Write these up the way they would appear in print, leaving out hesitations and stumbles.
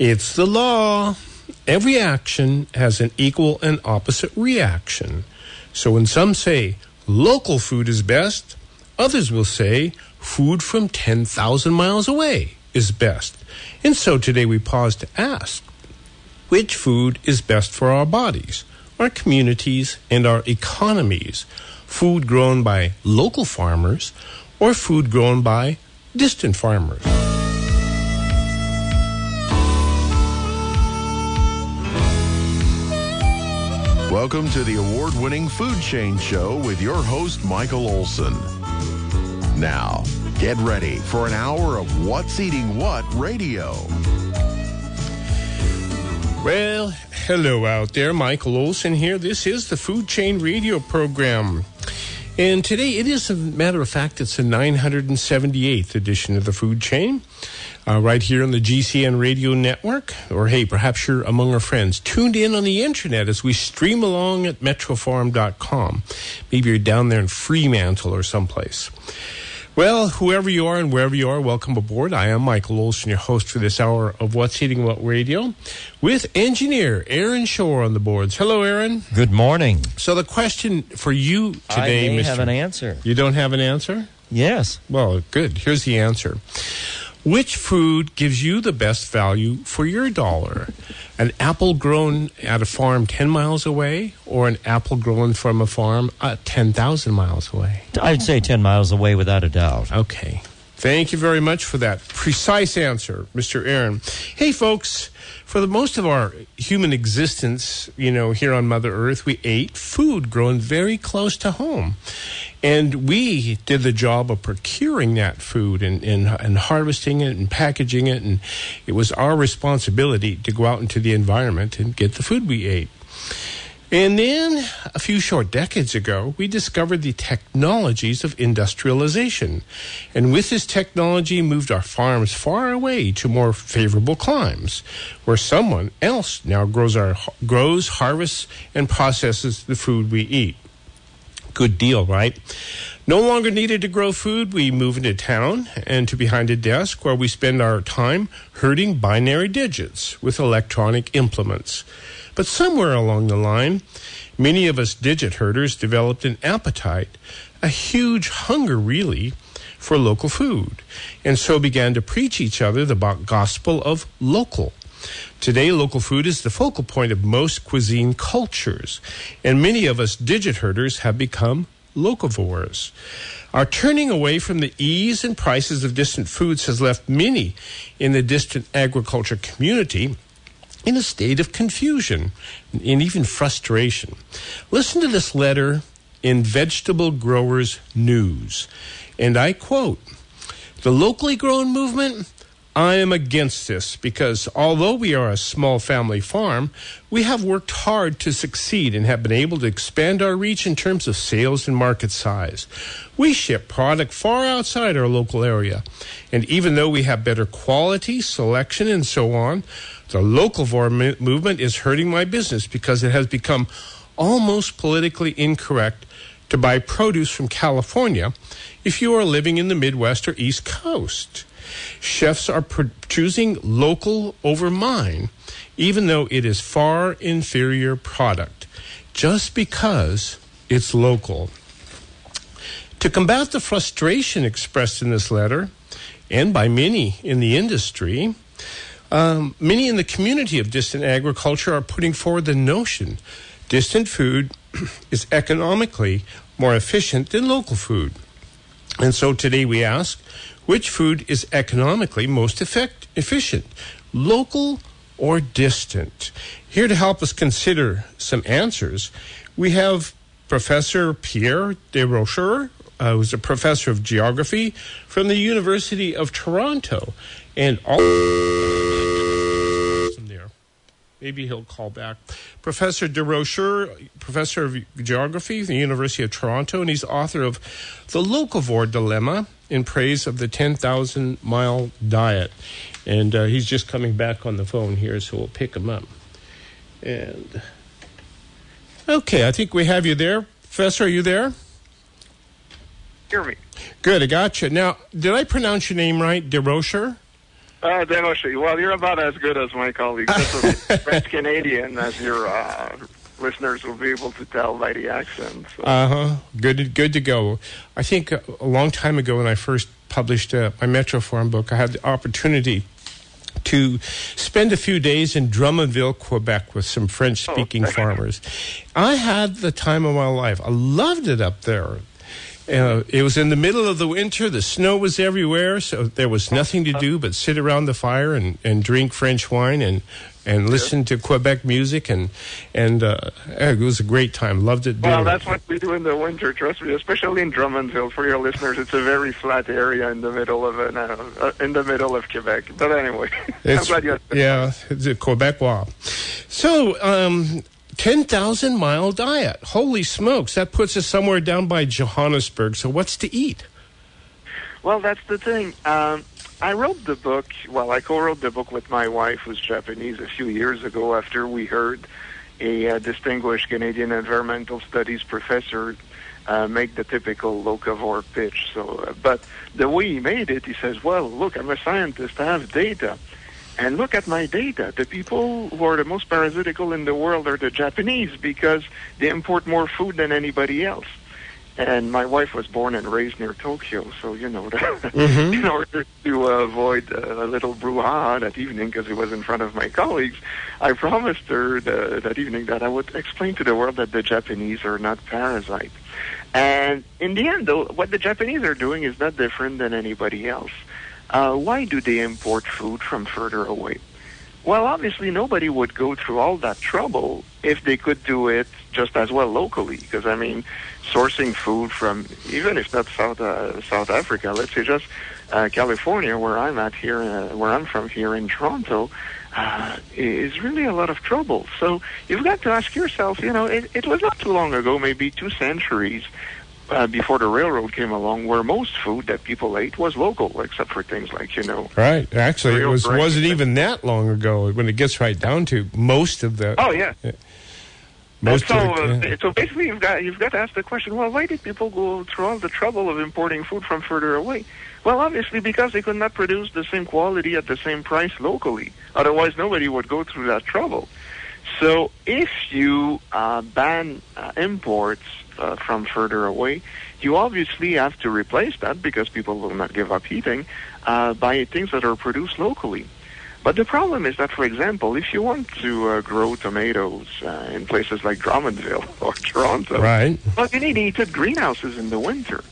It's the law. Every action has an equal and opposite reaction. So when some say local food is best, others will say food from 10,000 miles away is best. And so today we pause to ask, which food is best for our bodies, our communities, and our economies? Food grown by local farmers or food grown by distant farmers? Welcome to the award-winning Food Chain Show with your host, Michael Olson. Now, get ready for an hour of What's Eating What radio. Well, hello out there. Michael Olson here. This is the Food Chain radio program. And today, it is, a matter of fact, it's the 978th edition of the Food Chain, right here on the GCN Radio Network. Or, hey, perhaps you're among our friends tuned in on the internet as we stream along at metrofarm.com. Maybe you're down there in Fremantle or someplace. Well, whoever you are and wherever you are, welcome aboard. I am Michael Olson, your host for this hour of What's Eating What Radio, with engineer Aaron Shore on the boards. Hello, Aaron. Good morning. So the question for you today, I may have an answer. You don't have an answer? Yes. Well, good. Here's the answer. Which food gives you the best value for your dollar? An apple grown at a farm 10 miles away or an apple grown from a farm 10,000 miles away? I'd say 10 miles away without a doubt. Okay. Thank you very much for that precise answer, Mr. Aaron. Hey, folks, for the most of our human existence, here on Mother Earth, we ate food grown very close to home. And we did the job of procuring that food and harvesting it and packaging it. And it was our responsibility to go out into the environment and get the food we ate. And then, a few short decades ago, we discovered the technologies of industrialization. And with this technology, moved our farms far away to more favorable climes, where someone else now grows, harvests, and processes the food we eat. Good deal, right? No longer needed to grow food, we move into town and to behind a desk where we spend our time herding binary digits with electronic implements. But somewhere along the line, many of us digit herders developed an appetite, a huge hunger really, for local food, and so began to preach each other the gospel of local. Today, local food is the focal point of most cuisine cultures, and many of us digit herders have become locavores. Our turning away from the ease and prices of distant foods has left many in the distant agriculture community in a state of confusion and even frustration. Listen to this letter in Vegetable Growers News, and I quote, "The locally grown movement? I am against this because although we are a small family farm, we have worked hard to succeed and have been able to expand our reach in terms of sales and market size. We ship product far outside our local area, and even though we have better quality, selection, and so on, the locavore movement is hurting my business because it has become almost politically incorrect to buy produce from California if you are living in the Midwest or East Coast. Chefs are choosing local over mine, even though it is far inferior product, just because it's local." To combat the frustration expressed in this letter, and by many in the industry, many in the community of distant agriculture are putting forward the notion distant food is economically more efficient than local food. And so today we ask, which food is economically most efficient, local or distant? Here to help us consider some answers, we have Professor Pierre Desrochers, who's a professor of geography from the University of Toronto. And all there. Maybe he'll call back. Professor Desrochers, professor of geography at the University of Toronto, and he's author of The Locavore Dilemma in Praise of the 10,000-Mile Diet. And he's just coming back on the phone here, so we'll pick him up. And okay, I think we have you there. Professor, are you there? Hear me. Good, I got you. Now, did I pronounce your name right? Desrochers? Desrochers. Well, you're about as good as my colleague. This is French Canadian, as your listeners will be able to tell by the accent. So. Good to go. I think a long time ago when I first published my Metro Farm book, I had the opportunity to spend a few days in Drummondville, Quebec with some French-speaking farmers. I had the time of my life. I loved it up there. It was in the middle of the winter. The snow was everywhere, so there was nothing to do but sit around the fire and drink French wine and listen to Quebec music, and it was a great time. Loved it. Well, that's what we do in the winter. Trust me, especially in Drummondville. For your listeners, it's a very flat area in the middle of Quebec. But anyway, I'm glad you. It's a Quebecois. So. 10,000-mile diet. Holy smokes, that puts us somewhere down by Johannesburg. So what's to eat? Well, that's the thing. I wrote the book, I co-wrote the book with my wife, who's Japanese, a few years ago after we heard a distinguished Canadian environmental studies professor make the typical locavore pitch. But the way he made it, he says, well, look, I'm a scientist, I have data. And look at my data. The people who are the most parasitical in the world are the Japanese because they import more food than anybody else. And my wife was born and raised near Tokyo, so, in order to avoid a little brouhaha that evening, because it was in front of my colleagues, I promised her that evening that I would explain to the world that the Japanese are not parasites. And in the end, though, what the Japanese are doing is not different than anybody else. Why do they import food from further away? Well, obviously, nobody would go through all that trouble if they could do it just as well locally. Because, sourcing food from, even if that's South Africa, let's say just California, where I'm at here, where I'm from here in Toronto, is really a lot of trouble. So you've got to ask yourself, it was not too long ago, maybe 2 centuries, before the railroad came along, where most food that people ate was local, except for things like, Right. Actually, it wasn't even that long ago when it gets right down to most of the... Oh, yeah. So basically, you've got to ask the question, well, why did people go through all the trouble of importing food from further away? Well, obviously, because they could not produce the same quality at the same price locally. Otherwise, nobody would go through that trouble. So if you ban imports from further away, you obviously have to replace that, because people will not give up eating, by things that are produced locally. But the problem is that, for example, if you want to grow tomatoes in places like Drummondville or Toronto, right, well, you need heated greenhouses in the winter.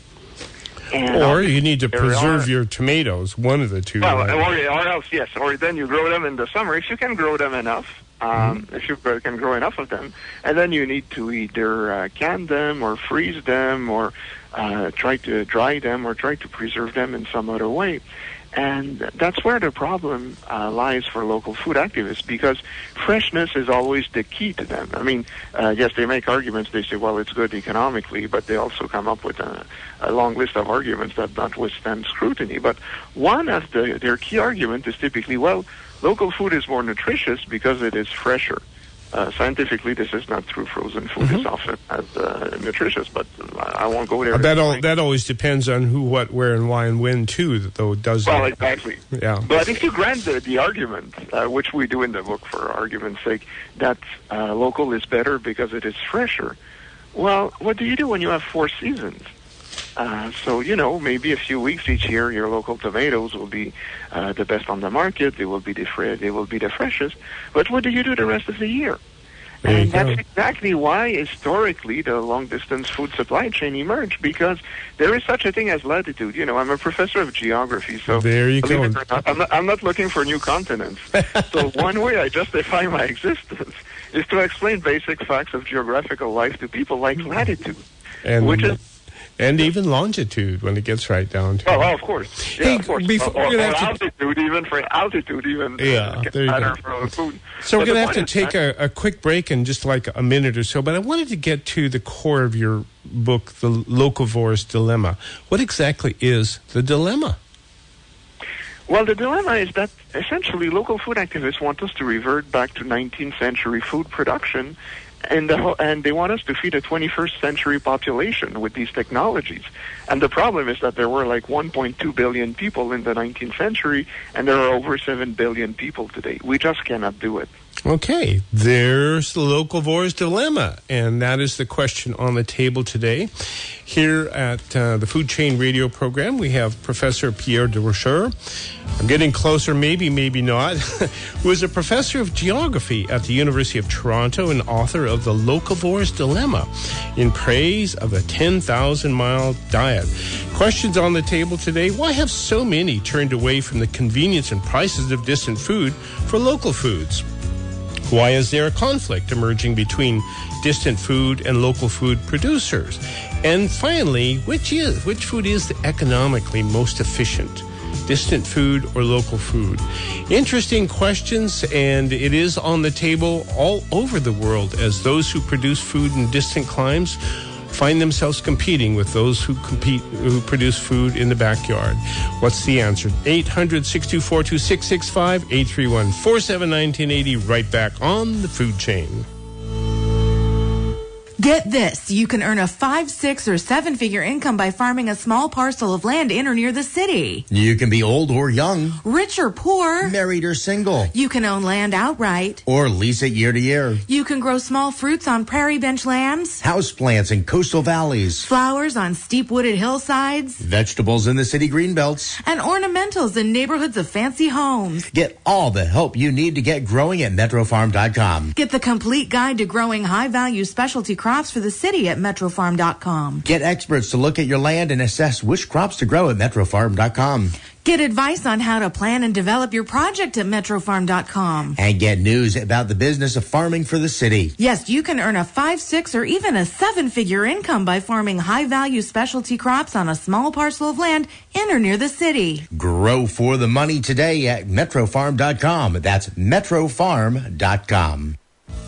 And or you need to preserve your tomatoes, one of the two. Well, or else, yes. Or then you grow them in the summer, if you can grow them enough. If you can grow enough of them, and then you need to either can them or freeze them or try to dry them or try to preserve them in some other way. And that's where the problem lies for local food activists, because freshness is always the key to them. Yes, they make arguments. They say, well, it's good economically, but they also come up with a long list of arguments that not withstand scrutiny. But one of their key argument is typically, well, local food is more nutritious because it is fresher. Scientifically, this is not true. Frozen food is often as nutritious, but I won't go there. That always depends on who, what, where, and why, and when, too, though it does. Well, exactly. Yeah. But if you grant the argument, which we do in the book for argument's sake, that local is better because it is fresher, well, what do you do when you have 4 seasons? So, maybe a few weeks each year, your local tomatoes will be the best on the market. They will be the freshest. But what do you do the rest of the year? And that's exactly why, historically, the long-distance food supply chain emerged, because there is such a thing as latitude. I'm a professor of geography, so there you go. I'm not looking for new continents. So one way I justify my existence is to explain basic facts of geographical life to people like latitude, and even longitude when it gets right down to. Oh, of course. Yeah, of course. Altitude, even for altitude, even better for food. So we're going to have to take a quick break in just like a minute or so, but I wanted to get to the core of your book, The Locavore's Dilemma. What exactly is the dilemma? Well, the dilemma is that essentially local food activists want us to revert back to 19th century food production and they want us to feed a 21st century population with these technologies. And the problem is that there were like 1.2 billion people in the 19th century, and there are over 7 billion people today. We just cannot do it. Okay, there's the locavores dilemma, and that is the question on the table today. Here at the Food Chain Radio program, we have Professor Pierre Desrochers. I'm getting closer, maybe not, who is a professor of geography at the University of Toronto and author of The Locavores Dilemma, in praise of a 10,000-mile diet. Questions on the table today: why have so many turned away from the convenience and prices of distant food for local foods? Why is there a conflict emerging between distant food and local food producers? And finally, which food is economically most efficient? Distant food or local food? Interesting questions, and it is on the table all over the world as those who produce food in distant climes find themselves competing with those who produce food in the backyard. What's the answer? 800-624-2665, 831-479-1080. Right back on the Food Chain. Get this, you can earn a 5, 6, or 7-figure income by farming a small parcel of land in or near the city. You can be old or young, rich or poor, married or single. You can own land outright, or lease it year to year. You can grow small fruits on prairie bench lands, houseplants in coastal valleys, flowers on steep wooded hillsides, vegetables in the city greenbelts, and ornamentals in neighborhoods of fancy homes. Get all the help you need to get growing at MetroFarm.com. Get the complete guide to growing high-value specialty crops for the city at MetroFarm.com. Get experts to look at your land and assess which crops to grow at MetroFarm.com. Get advice on how to plan and develop your project at MetroFarm.com. And get news about the business of farming for the city. Yes, you can earn a 5, 6, or even a 7-figure income by farming high-value specialty crops on a small parcel of land in or near the city. Grow for the money today at MetroFarm.com. That's MetroFarm.com.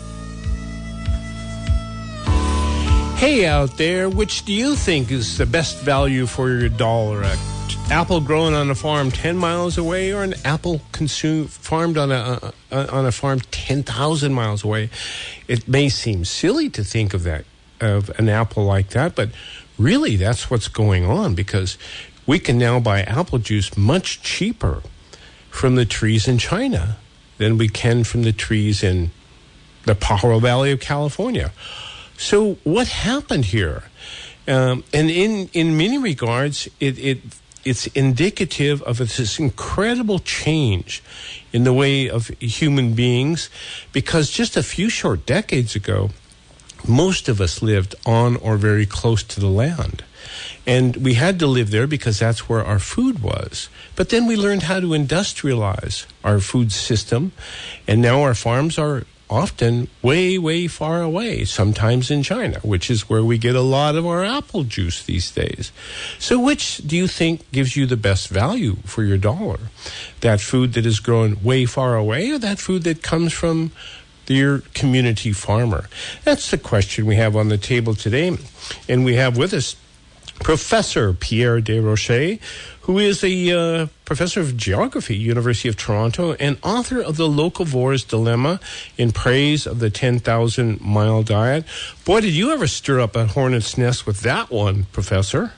Hey out there, which do you think is the best value for your dollar? An apple grown on a farm 10 miles away, or an apple farmed on a farm 10,000 miles away? It may seem silly to think of an apple like that, but really that's what's going on, because we can now buy apple juice much cheaper from the trees in China than we can from the trees in the Pajaro Valley of California. So what happened here? And in many regards, it's indicative of this incredible change in the way of human beings, because just a few short decades ago, most of us lived on or very close to the land. And we had to live there because that's where our food was. But then we learned how to industrialize our food system, and now our farms are often way, way far away, sometimes in China, which is where we get a lot of our apple juice these days. So which do you think gives you the best value for your dollar? That food that is grown way far away, or that food that comes from your community farmer? That's the question we have on the table today. And we have with us Professor Pierre Desrochers, who is a professor of geography, University of Toronto, and author of The Locavores Dilemma, in praise of the 10,000-mile diet. Boy, did you ever stir up a hornet's nest with that one, Professor?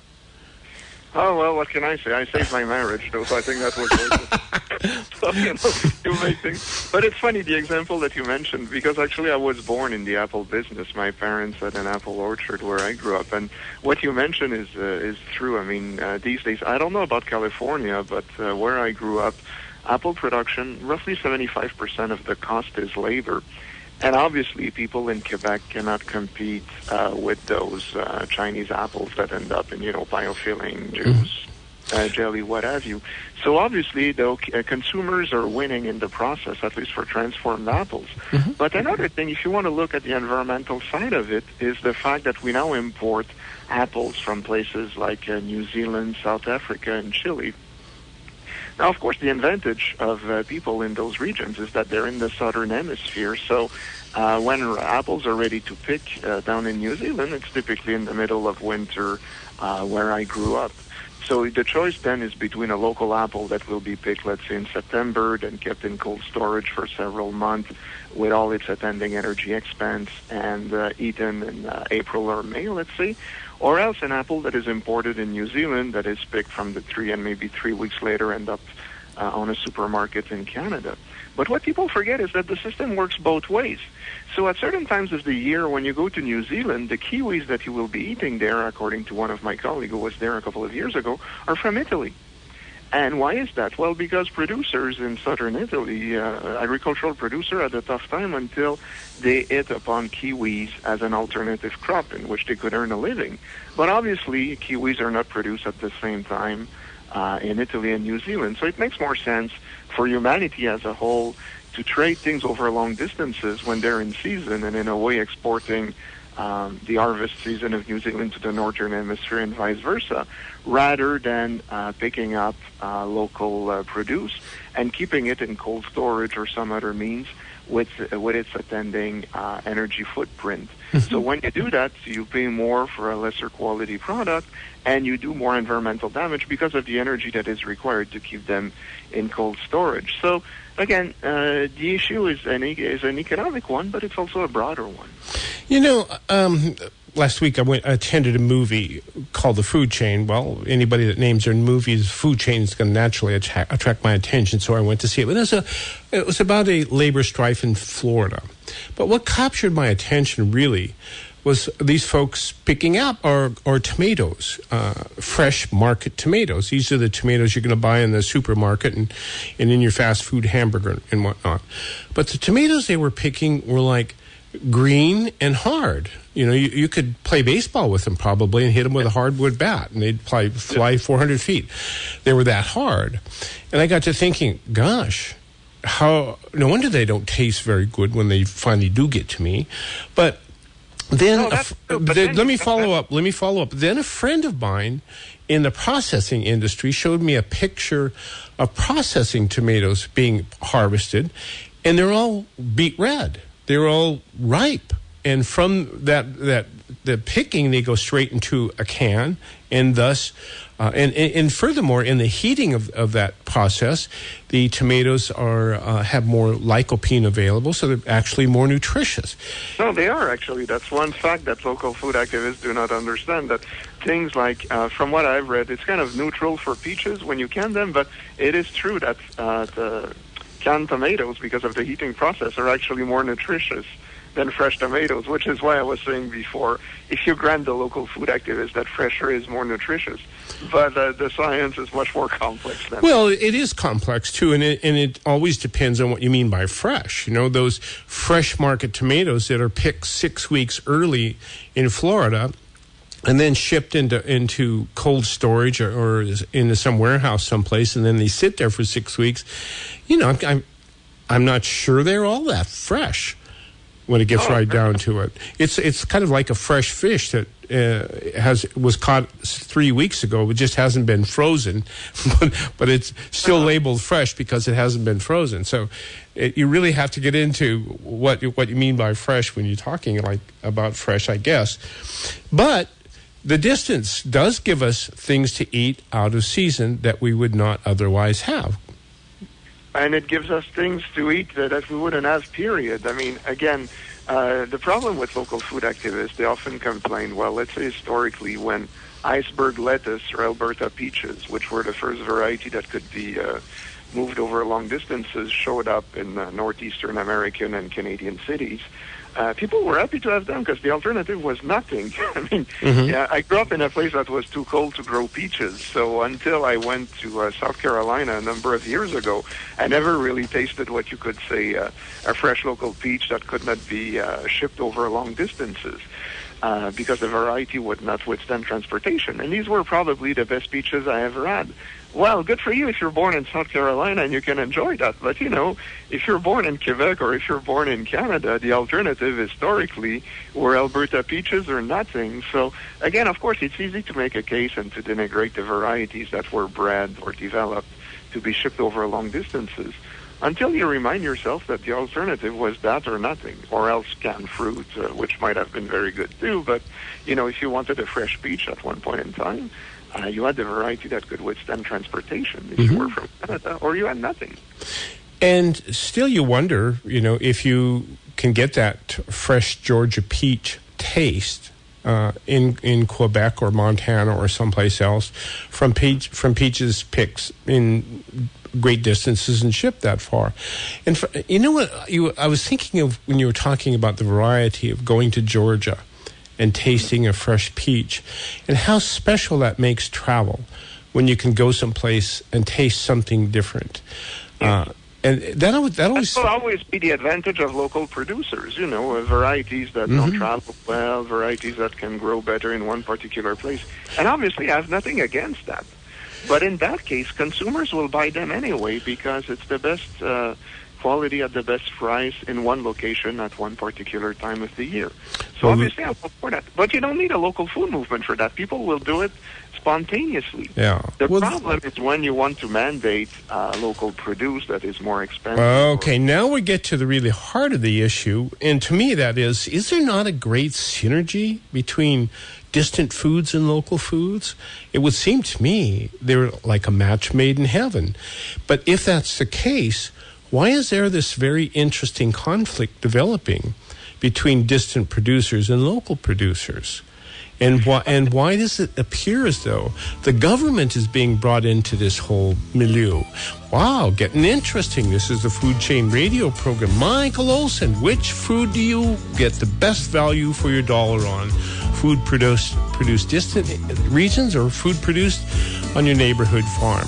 Oh, well, what can I say? I saved my marriage, though, so I think that was worth it. So, you make things. But it's funny, the example that you mentioned, because actually I was born in the apple business. My parents had an apple orchard where I grew up, and what you mentioned is true. I mean, these days, I don't know about California, but where I grew up, apple production, roughly 75% of the cost is labor. And obviously, people in Quebec cannot compete with those Chinese apples that end up in, biofilling, juice, jelly, what have you. So obviously, though, consumers are winning in the process, at least for transformed apples. Mm-hmm. But another thing, if you want to look at the environmental side of it, is the fact that we now import apples from places like New Zealand, South Africa, and Chile. Now, of course, the advantage of people in those regions is that they're in the southern hemisphere. So when apples are ready to pick down in New Zealand, it's typically in the middle of winter where I grew up. So the choice then is between a local apple that will be picked, let's say, in September, then kept in cold storage for several months with all its attending energy expense and eaten in April or May, let's say, or else an apple that is imported in New Zealand that is picked from the tree and maybe 3 weeks later end up on a supermarket in Canada. But what people forget is that the system works both ways. So at certain times of the year, when you go to New Zealand, the kiwis that you will be eating there, according to one of my colleagues who was there a couple of years ago, are from Italy. And why is that? Well, because producers in southern Italy, agricultural producer, had a tough time until they hit upon kiwis as an alternative crop in which they could earn a living. But obviously, kiwis are not produced at the same time in Italy and New Zealand. So it makes more sense for humanity as a whole to trade things over long distances when they're in season, and in a way exporting the harvest season of New Zealand to the northern hemisphere and vice versa, rather than picking up local produce and keeping it in cold storage or some other means with its attending energy footprint. So when you do that, you pay more for a lesser quality product, and you do more environmental damage because of the energy that is required to keep them in cold storage. So again, the issue is an economic one, but it's also a broader one. You know, last week I attended a movie called The Food Chain. Well, anybody that names their movies Food Chain is going to naturally attract my attention, so I went to see it. But it was about a labor strife in Florida. But what captured my attention really was these folks picking up our tomatoes, fresh market tomatoes. These are the tomatoes you're going to buy in the supermarket and in your fast food hamburger and whatnot. But the tomatoes they were picking were like green and hard. You know, you could play baseball with them probably and hit them with a hardwood bat, and they'd fly 400 feet. They were that hard. And I got to thinking, gosh, no wonder they don't taste very good when they finally do get to me. But then, let me follow up. Then a friend of mine in the processing industry showed me a picture of processing tomatoes being harvested, and they're all beet red. They're all ripe. And from the picking, they go straight into a can, and thus, and furthermore, in the heating of that process, the tomatoes have more lycopene available, so they're actually more nutritious. No, they are actually. That's one fact that local food activists do not understand. That things like, from what I've read, it's kind of neutral for peaches when you can them, but it is true that the canned tomatoes, because of the heating process, are actually more nutritious than fresh tomatoes, which is why I was saying before, if you grant the local food activists that fresher is more nutritious. But the science is much more complex than that. Well, it is complex, too, and it always depends on what you mean by fresh. You know, those fresh market tomatoes that are picked 6 weeks early in Florida and then shipped into cold storage or into some warehouse someplace, and then they sit there for 6 weeks, you know, I'm not sure they're all that fresh when it gets right down to it. It's kind of like a fresh fish that was caught 3 weeks ago. It just hasn't been frozen, but it's still labeled fresh because it hasn't been frozen. So you really have to get into what you mean by fresh when you're talking about fresh, I guess. But the distance does give us things to eat out of season that we would not otherwise have. And it gives us things to eat that we wouldn't have, period. I mean, again, the problem with local food activists, they often complain, well, let's say historically when iceberg lettuce or Alberta peaches, which were the first variety that could be moved over long distances, showed up in northeastern American and Canadian cities, people were happy to have them because the alternative was nothing. I mean, yeah, I grew up in a place that was too cold to grow peaches. So until I went to South Carolina a number of years ago, I never really tasted what you could say a fresh local peach that could not be shipped over long distances. Because the variety would not withstand transportation. And these were probably the best peaches I ever had. Well, good for you if you're born in South Carolina and you can enjoy that. But, you know, if you're born in Quebec or if you're born in Canada, the alternative historically were Alberta peaches or nothing. So, again, of course, it's easy to make a case and to denigrate the varieties that were bred or developed to be shipped over long distances, until you remind yourself that the alternative was that or nothing, or else canned fruit, which might have been very good too. But, you know, if you wanted a fresh peach at one point in time, you had the variety that could withstand transportation if you were from Canada, or you had nothing. And still you wonder, if you can get that fresh Georgia peach taste in Quebec or Montana or someplace else from peaches picked in great distances and shipped that far. And you know what? I was thinking of when you were talking about the variety of going to Georgia and tasting a fresh peach, and how special that makes travel when you can go someplace and taste something different. And that always will always be the advantage of local producers, varieties that don't travel well, varieties that can grow better in one particular place. And obviously I have nothing against that. But in that case, consumers will buy them anyway because it's the best quality at the best price in one location at one particular time of the year. So obviously I'll support that. But you don't need a local food movement for that. People will do it spontaneously. Yeah. The problem is when you want to mandate local produce that is more expensive. Okay, now we get to the really heart of the issue. And to me that is there not a great synergy between distant foods and local foods? It would seem to me they're like a match made in heaven. But if that's the case, why is there this very interesting conflict developing between distant producers and local producers? And why does it appear as though the government is being brought into this whole milieu? Wow, getting interesting. This is the Food Chain Radio program. Michael Olson, which food do you get the best value for your dollar on? Food produced distant regions or food produced on your neighborhood farm?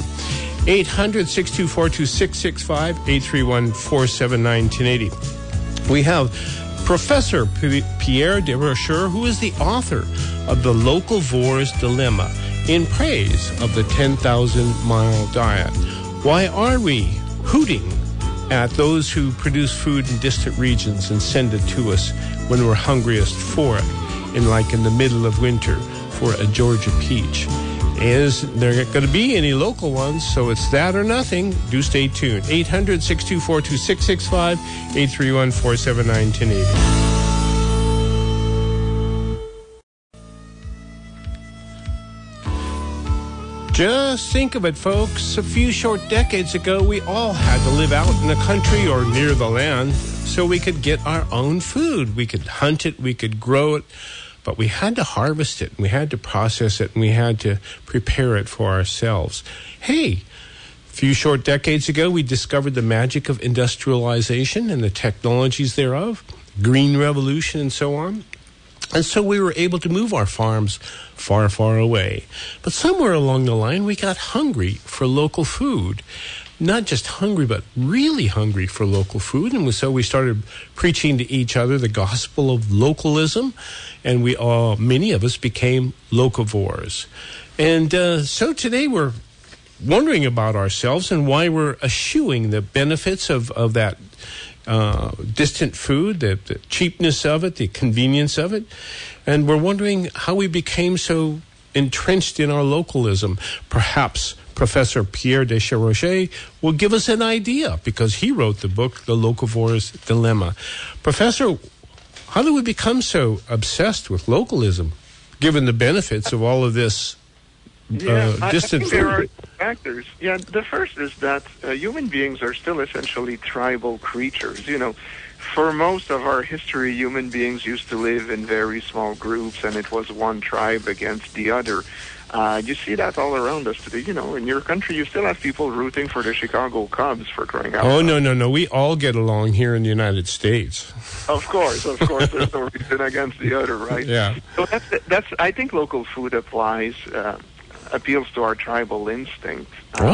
800-624-2665, 831-479-1080. We have Professor Pierre Desrochers, who is the author of The Locavores Dilemma, in praise of the 10,000-mile diet. Why are we hooting at those who produce food in distant regions and send it to us when we're hungriest for it, in the middle of winter for a Georgia peach? Is there going to be any local ones? So it's that or nothing. Do stay tuned. 800-624-2665, 831-479-1080. Just think of it, folks. A few short decades ago, we all had to live out in the country or near the land so we could get our own food. We could hunt it, we could grow it. But we had to harvest it, and we had to process it, and we had to prepare it for ourselves. Hey, a few short decades ago, we discovered the magic of industrialization and the technologies thereof, green revolution, and so on. And so we were able to move our farms far, far away. But somewhere along the line, we got hungry for local food. Not just hungry, but really hungry for local food. And so we started preaching to each other the gospel of localism. And many of us became locavores. And so today we're wondering about ourselves and why we're eschewing the benefits of that distant food, the cheapness of it, the convenience of it. And we're wondering how we became so entrenched in our localism. Perhaps Professor Pierre Desrochers will give us an idea because he wrote the book, The Locavores Dilemma. Professor, how do we become so obsessed with localism, given the benefits of all of this distant food? There are factors. Yeah, the first is that human beings are still essentially tribal creatures. For most of our history, human beings used to live in very small groups, and it was one tribe against the other. You see that all around us today. In your country, you still have people rooting for the Chicago Cubs, for crying out loud. Oh, no. We all get along here in the United States. Of course. There's no reason against the other, right? Yeah. So that's. I think local food appeals to our tribal instinct.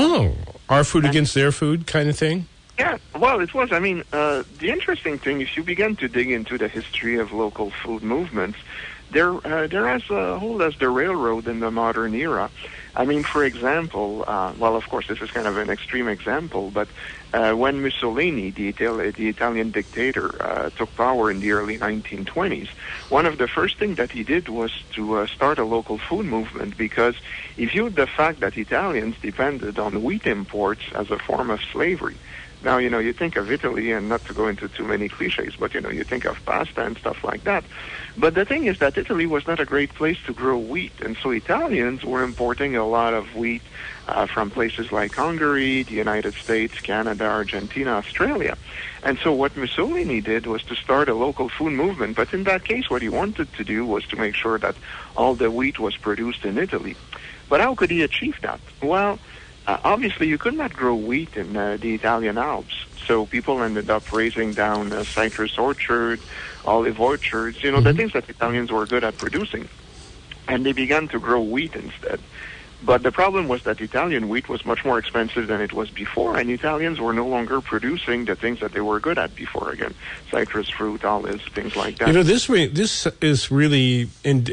Our food against their food kind of thing? Yeah, well, it was. The interesting thing, if you begin to dig into the history of local food movements, they're as old as the railroad in the modern era. For example, of course, this is kind of an extreme example, but when Mussolini, the Italian dictator, took power in the early 1920s, one of the first things that he did was to start a local food movement, because he viewed the fact that Italians depended on wheat imports as a form of slavery. Now, you think of Italy, and not to go into too many cliches, but, you think of pasta and stuff like that. But the thing is that Italy was not a great place to grow wheat, and so Italians were importing a lot of wheat from places like Hungary, the United States, Canada, Argentina, Australia. And so what Mussolini did was to start a local food movement, but in that case what he wanted to do was to make sure that all the wheat was produced in Italy. But how could he achieve that? Well, obviously you could not grow wheat in the Italian Alps, so people ended up raising down citrus orchards, olive orchards, the things that Italians were good at producing. And they began to grow wheat instead. But the problem was that Italian wheat was much more expensive than it was before, and Italians were no longer producing the things that they were good at before again. Citrus fruit, olives, things like that. This is really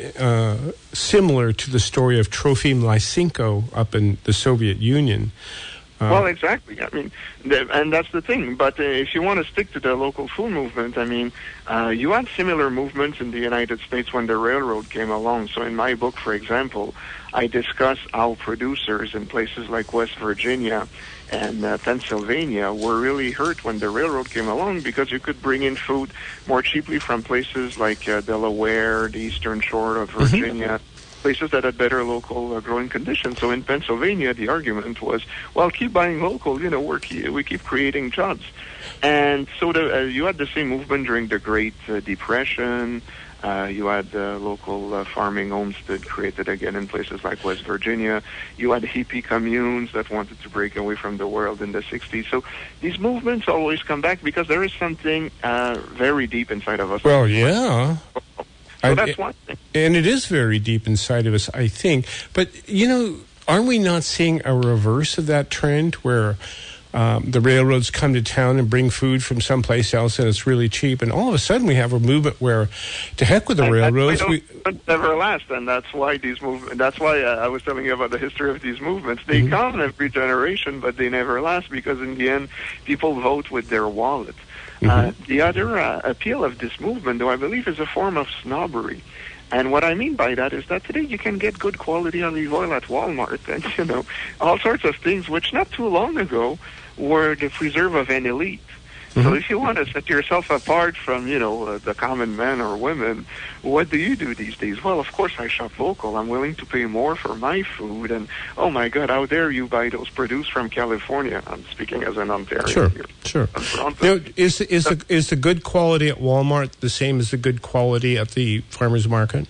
similar to the story of Trofim Lysenko up in the Soviet Union. Well, exactly. I mean, and that's the thing. But if you want to stick to the local food movement, I mean, you had similar movements in the United States when the railroad came along. So in my book, for example, I discuss how producers in places like West Virginia and Pennsylvania were really hurt when the railroad came along, because you could bring in food more cheaply from places like Delaware, the eastern shore of Virginia, places that had better local growing conditions. So in Pennsylvania, the argument was, well, keep buying local, we keep creating jobs. And so you had the same movement during the Great Depression. You had local farming homestead created again in places like West Virginia. You had hippie communes that wanted to break away from the world in the 60s. So these movements always come back because there is something very deep inside of us. Well, yeah. So that's one thing. And it is very deep inside of us, I think. But, aren't we not seeing a reverse of that trend where the railroads come to town and bring food from someplace else and it's really cheap, and all of a sudden we have a movement where, to heck with the railroads. We never last, and that's why these movements. That's why I was telling you about the history of these movements. They come every generation, but they never last because in the end, people vote with their wallet. The other appeal of this movement, though, I believe, is a form of snobbery. And what I mean by that is that today you can get good quality olive oil at Walmart and, all sorts of things, which not too long ago were the preserve of an elite. So if you want to set yourself apart from, the common men or women, what do you do these days? Well, of course I shop local. I'm willing to pay more for my food. And, oh my God, how dare you buy those produced from California? I'm speaking as an Ontarian. Sure. Now, is the good quality at Walmart the same as the good quality at the farmer's market?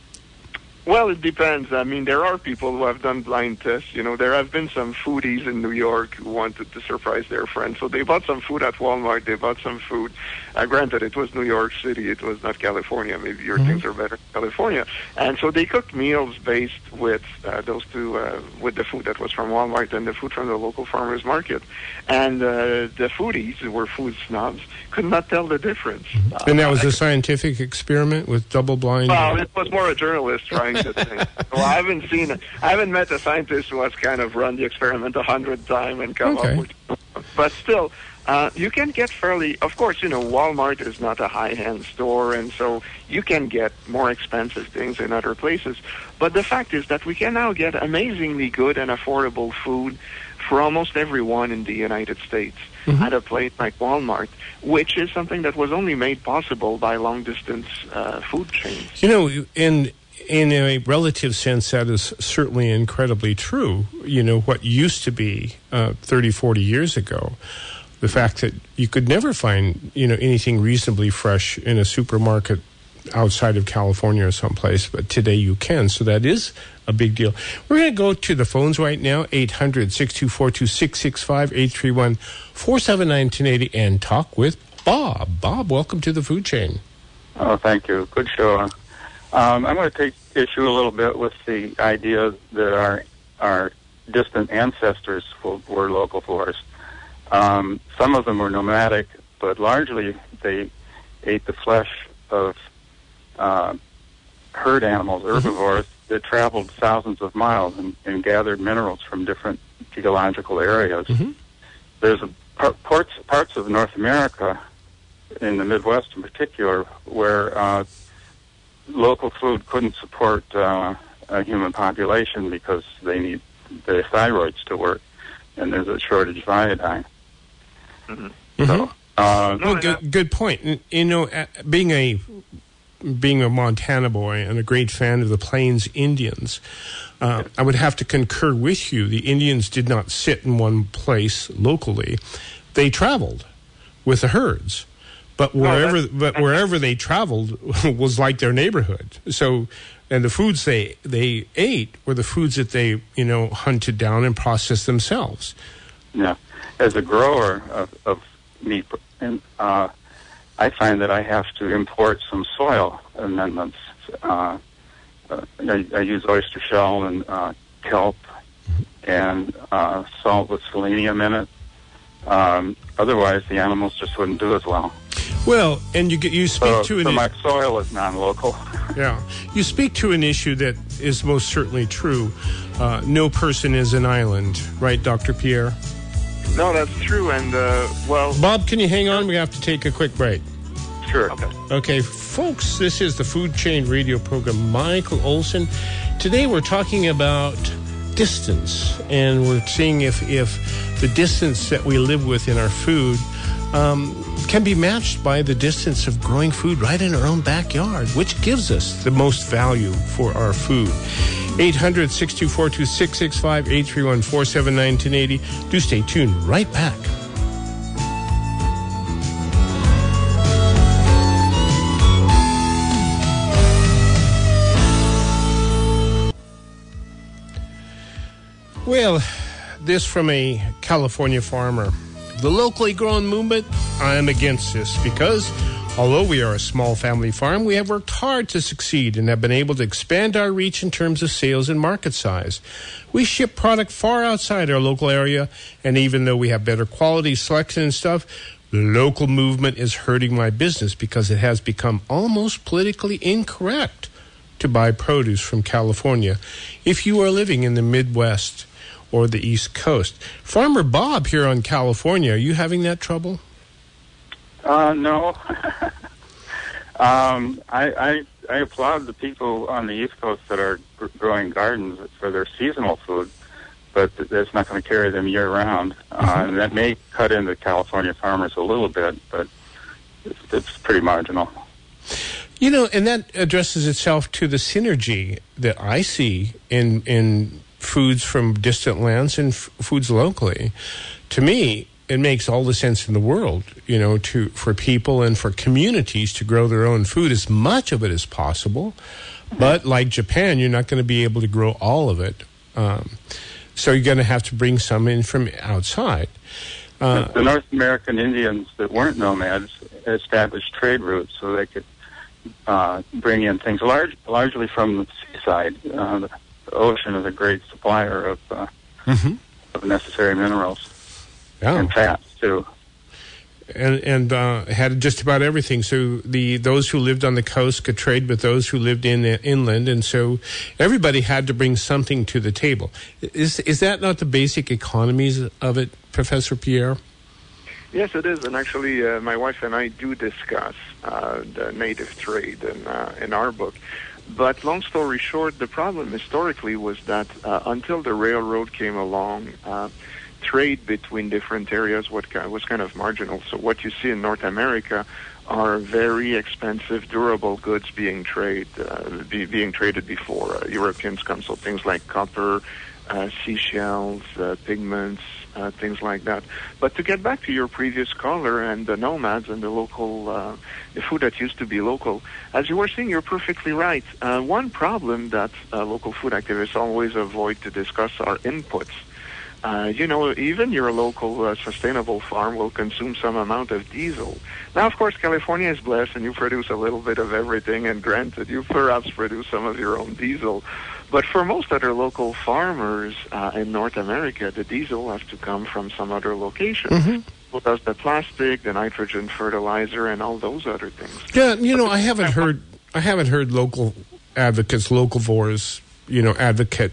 Well, it depends. I mean, there are people who have done blind tests. There have been some foodies in New York who wanted to surprise their friends. So they bought some food at Walmart. They bought some food. Granted, it was New York City. It was not California. Maybe your things are better in California. And so they cooked meals based with those two, with the food that was from Walmart and the food from the local farmer's market. And the foodies, who were food snobs, could not tell the difference. And that was a scientific experiment with double-blind? Well, it was more a journalist trying to think. Well, I haven't met a scientist who has kind of run the experiment 100 times and come up with. But still, you can get fairly. Of course, Walmart is not a high-end store, and so you can get more expensive things in other places. But the fact is that we can now get amazingly good and affordable food for almost everyone in the United States at a place like Walmart, which is something that was only made possible by long-distance food chains. In a relative sense, that is certainly incredibly true. What used to be 30, 40 years ago, the fact that you could never find, anything reasonably fresh in a supermarket outside of California or someplace, but today you can. So that is a big deal. We're going to go to the phones right now, 800-624-2665, 831-479-1080, and talk with Bob. Bob, welcome to the Food Chain. Oh, thank you. Good show. I'm going to take issue a little bit with the idea that our distant ancestors were local for us. Some of them were nomadic, but largely they ate the flesh of herd animals, herbivores, that traveled thousands of miles and gathered minerals from different geological areas. There's parts of North America, in the Midwest in particular, where local food couldn't support a human population because they need their thyroids to work, and there's a shortage of iodine. So, Well, good point. You know, being a Montana boy and a great fan of the Plains Indians, I would have to concur with you. The Indians did not sit in one place locally; they traveled with the herds. But wherever they traveled was like their neighborhood. So, and the foods they ate were the foods that they hunted down and processed themselves. Yeah, as a grower of meat, and I find that I have to import some soil amendments. I use oyster shell and kelp and salt with selenium in it. Otherwise, the animals just wouldn't do as well. Well, and you speak to so my soil is non-local. Yeah, you speak to an issue that is most certainly true. No person is an island, right, Dr. Pierre? No, that's true. And Bob, can you hang on? We have to take a quick break. Sure. Okay, folks, this is the Food Chain Radio program. Michael Olson. Today we're talking about distance, and we're seeing if the distance that we live with in our food can be matched by the distance of growing food right in our own backyard, which gives us the most value for our food. 800-624-2665, 831-479-1080. Do stay tuned. Right back. Well, this from a California farmer. The locally grown movement, I am against this because although we are a small family farm, we have worked hard to succeed and have been able to expand our reach in terms of sales and market size. We ship product far outside our local area, and even though we have better quality selection and stuff, the local movement is hurting my business because it has become almost politically incorrect to buy produce from California if you are living in the Midwest or the East Coast. Farmer Bob here on California, are you having that trouble? No. I applaud the people on the East Coast that are growing gardens for their seasonal food, but that's not going to carry them year-round. And that may cut into California farmers a little bit, but it's pretty marginal. You know, and that addresses itself to the synergy that I see in foods from distant lands and foods locally. To me, it makes all the sense in the world, for people and for communities to grow their own food, as much of it as possible. But like Japan, you're not going to be able to grow all of it. So you're going to have to bring some in from outside. The North American Indians that weren't nomads established trade routes so they could bring in things largely from the seaside. The ocean is a great supplier of necessary minerals. Yeah. And fats too, and had just about everything. So those who lived on the coast could trade with those who lived in inland, and so everybody had to bring something to the table. Is that not the basic economies of it, Professor Pierre? Yes, it is, and actually, my wife and I do discuss the native trade in our book. But long story short, the problem historically was that until the railroad came along, trade between different areas was kind of marginal. So what you see in North America are very expensive, durable goods being traded before Europeans come. So things like copper, seashells, pigments, things like that. But to get back to your previous caller and the nomads and the local, the food that used to be local, as you were saying, you're perfectly right. One problem that local food activists always avoid to discuss are inputs. Even your local sustainable farm will consume some amount of diesel. Now, of course, California is blessed, and you produce a little bit of everything, and granted, you perhaps produce some of your own diesel. But for most other local farmers in North America, the diesel has to come from some other location. Well, does the plastic, the nitrogen fertilizer, and all those other things. Yeah, I haven't heard local advocates, locavores, advocate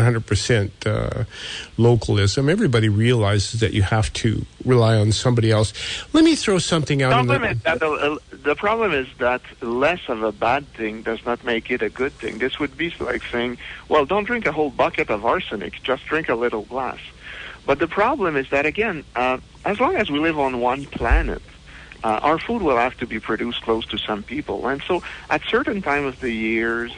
100% localism. Everybody realizes that you have to rely on somebody else. Let me throw something out. The problem is that less of a bad thing does not make it a good thing. This would be like saying, well, don't drink a whole bucket of arsenic, just drink a little glass. But the problem is that, again, as long as we live on one planet, our food will have to be produced close to some people. And so at certain times of the year,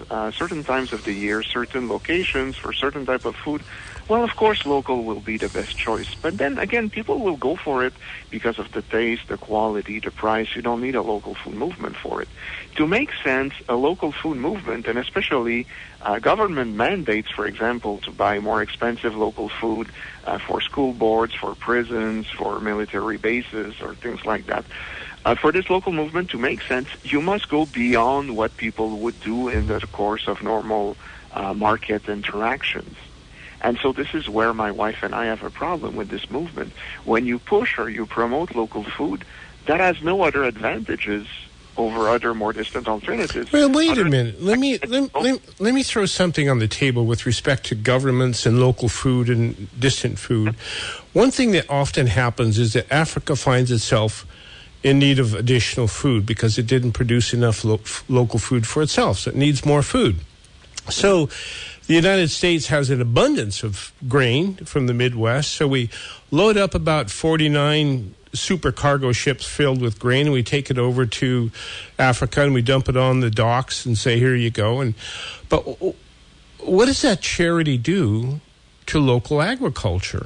certain locations for certain type of food, well, of course, local will be the best choice. But then, again, people will go for it because of the taste, the quality, the price. You don't need a local food movement for it. To make sense, a local food movement, and especially government mandates, for example, to buy more expensive local food for school boards, for prisons, for military bases, or things like that. For this local movement to make sense, you must go beyond what people would do in the course of normal market interactions. And so this is where my wife and I have a problem with this movement. When you push or you promote local food, that has no other advantages over other more distant alternatives. Well, wait a minute. Let me throw something on the table with respect to governments and local food and distant food. One thing that often happens is that Africa finds itself in need of additional food because it didn't produce enough local food for itself, so it needs more food. So the United States has an abundance of grain from the Midwest, so we load up about 49 super cargo ships filled with grain, and we take it over to Africa, and we dump it on the docks and say, here you go. But what does that charity do to local agriculture?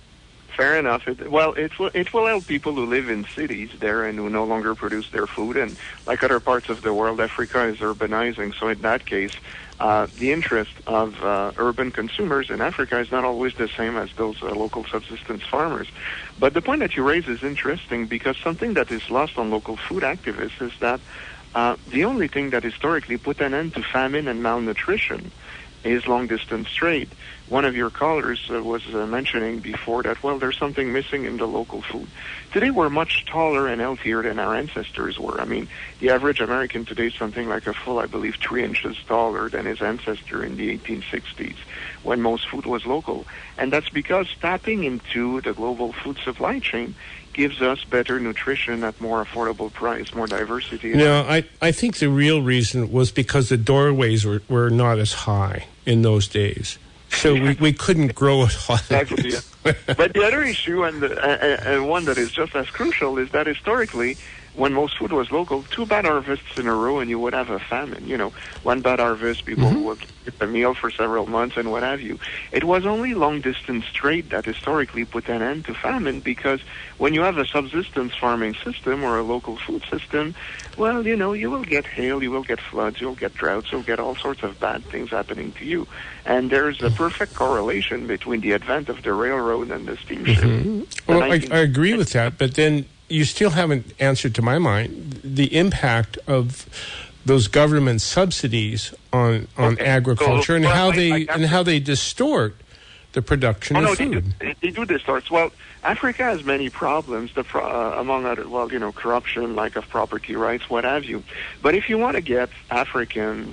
Fair enough. It will help people who live in cities there and who no longer produce their food. And like other parts of the world, Africa is urbanizing. So in that case, the interest of urban consumers in Africa is not always the same as those local subsistence farmers. But the point that you raise is interesting because something that is lost on local food activists is that the only thing that historically put an end to famine and malnutrition is long-distance trade. One of your callers was mentioning before that, well, there's something missing in the local food. Today we're much taller and healthier than our ancestors were. I mean, the average American today is something like a full, I believe, 3 inches taller than his ancestor in the 1860s, when most food was local. And that's because tapping into the global food supply chain gives us better nutrition at more affordable price, more diversity. No, I think the real reason was because the doorways were not as high in those days. So we couldn't grow it high. Exactly, yeah. But the other issue, and one that is just as crucial, is that historically, when most food was local, 2 bad harvests in a row and you would have a famine. You know, one bad harvest, people would get a meal for several months and what have you. It was only long-distance trade that historically put an end to famine because when you have a subsistence farming system or a local food system, well, you know, you will get hail, you will get floods, you'll get droughts, you'll get all sorts of bad things happening to you. And there's a perfect correlation between the advent of the railroad and the steamship. Well, I agree with that, but then you still haven't answered to my mind the impact of those government subsidies on agriculture and how they distort the production of food. They do distort. Well, Africa has many problems, among other, well, you know, corruption, lack of property rights, what have you. But if you want to get Africans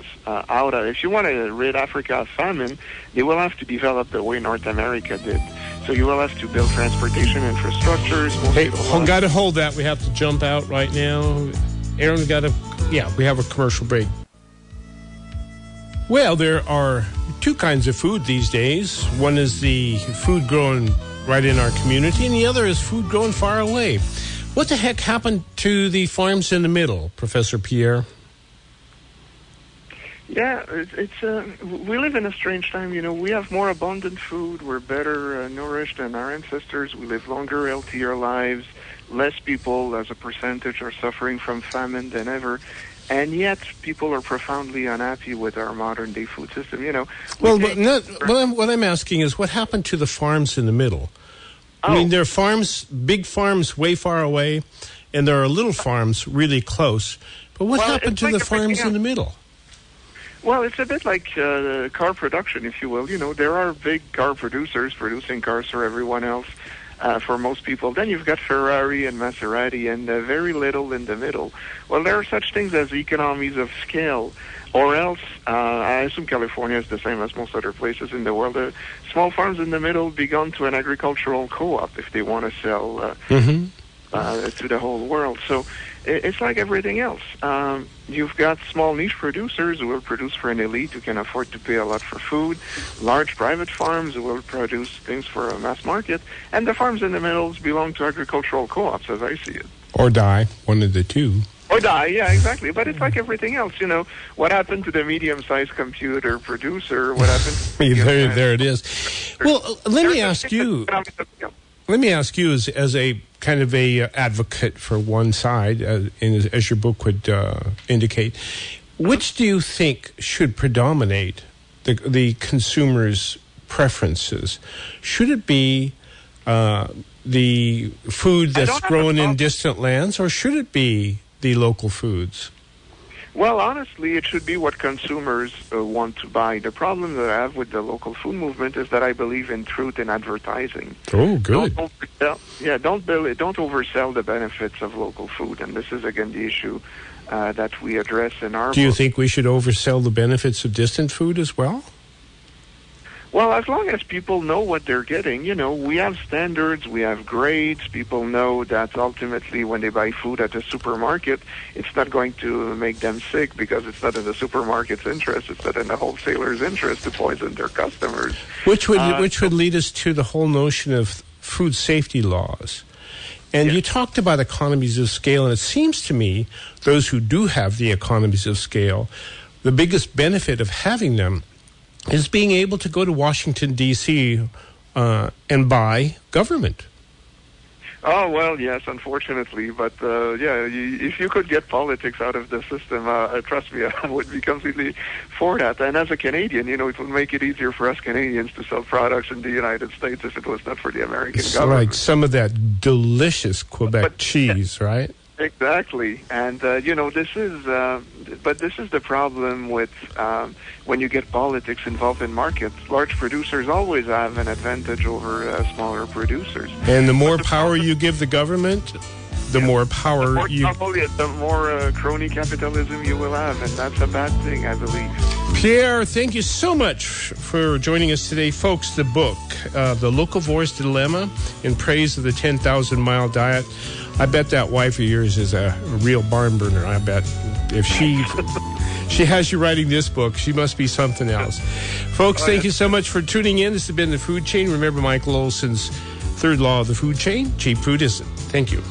if you want to rid Africa of famine, they will have to develop the way North America did. So you will have to build transportation infrastructures. Hey, got to hold that. We have to jump out right now. Aaron, we have a commercial break. Well, there are 2 kinds of food these days. One is the food grown right in our community, and the other is food grown far away. What the heck happened to the farms in the middle, Professor Pierre? Yeah, we live in a strange time. You know, we have more abundant food. We're better nourished than our ancestors. We live longer, healthier lives. Less people, as a percentage, are suffering from famine than ever. And yet, people are profoundly unhappy with our modern-day food system. You know. What I'm asking is, what happened to the farms in the middle? I mean, there are farms, big farms way far away, and there are little farms really close. But what happened to the farms in the middle? Well, it's a bit like car production, if you will. You know, there are big car producers producing cars for everyone else, for most people. Then you've got Ferrari and Maserati and very little in the middle. Well, there are such things as economies of scale, or else, I assume California is the same as most other places in the world. Small farms in the middle belong to an agricultural co-op if they want to sell to the whole world. So it's like everything else. You've got small niche producers who will produce for an elite who can afford to pay a lot for food, large private farms who will produce things for a mass market, and the farms in the middle belong to agricultural co-ops, as I see it. Or die, one of the two. Or die, yeah, exactly. But it's like everything else, you know. What happened to the medium-sized computer producer? What happened to there it is. Well, let me ask you, as a kind of a advocate for one side, as your book would indicate, which do you think should predominate the consumer's preferences? Should it be the food that's grown in distant lands, or should it be the local foods? Well, honestly, it should be what consumers want to buy. The problem that I have with the local food movement is that I believe in truth in advertising. Oh, good. Don't oversell the benefits of local food, and this is again the issue that we address in our book. Do you think we should oversell the benefits of distant food as well? Well, as long as people know what they're getting, you know, we have standards, we have grades. People know that ultimately when they buy food at the supermarket, it's not going to make them sick because it's not in the supermarket's interest. It's not in the wholesaler's interest to poison their customers. Which would lead us to the whole notion of food safety laws. And you talked about economies of scale, and it seems to me those who do have the economies of scale, the biggest benefit of having them is being able to go to Washington, D.C. And buy government. Oh, well, yes, unfortunately. But, if you could get politics out of the system, trust me, I would be completely for that. And as a Canadian, you know, it would make it easier for us Canadians to sell products in the United States if it was not for the American government. Like some of that delicious Quebec cheese, right? Exactly, and this is the problem with when you get politics involved in markets. Large producers always have an advantage over smaller producers. And the more power you give the government, the more power the more crony capitalism you will have, and that's a bad thing, I believe. Pierre, thank you so much for joining us today. Folks, the book, The Locavores Dilemma in Praise of the 10,000-Mile Diet. I bet that wife of yours is a real barn burner. I bet if she has you writing this book, she must be something else. Folks, thank you so much for tuning in. This has been The Food Chain. Remember Michael Olson's third law of the food chain? Cheap food isn't. Thank you.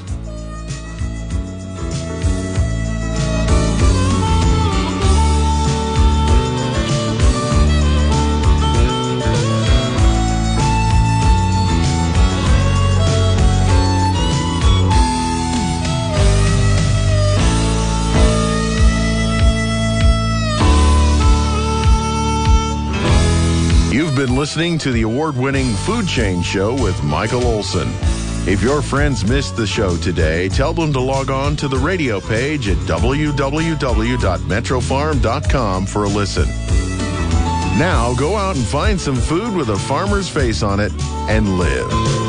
Been listening to the award-winning Food Chain Show with Michael Olson. If your friends missed the show today, tell them to log on to the radio page at www.metrofarm.com for a listen. Now go out and find some food with a farmer's face on it and live.